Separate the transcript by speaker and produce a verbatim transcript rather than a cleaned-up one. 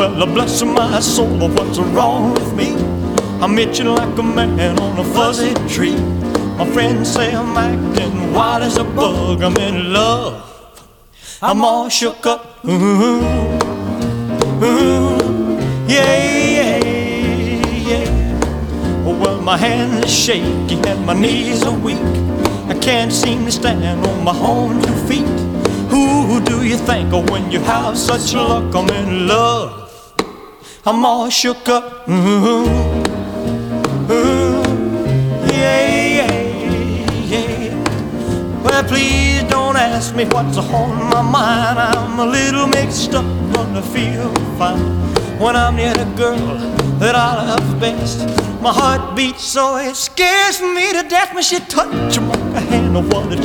Speaker 1: Well, bless my soul, what's wrong with me? I'm itching like a man on a fuzzy tree. My friends say I'm acting wild as a bug. I'm in love, I'm all shook up. Ooh, ooh, yeah, yeah, yeah. Well, my hands are shaky and my knees are weak. I can't seem to stand on my own two feet. Who do you think of when you have such luck? I'm in love, I'm all shook up. Ooh, ooh, yeah, yeah, yeah. Well, please don't ask me what's on my mind. I'm a little mixed up, but I feel fine when I'm near the girl that I love best. My heart beats so it scares me to death when she touches my hand. Oh, what a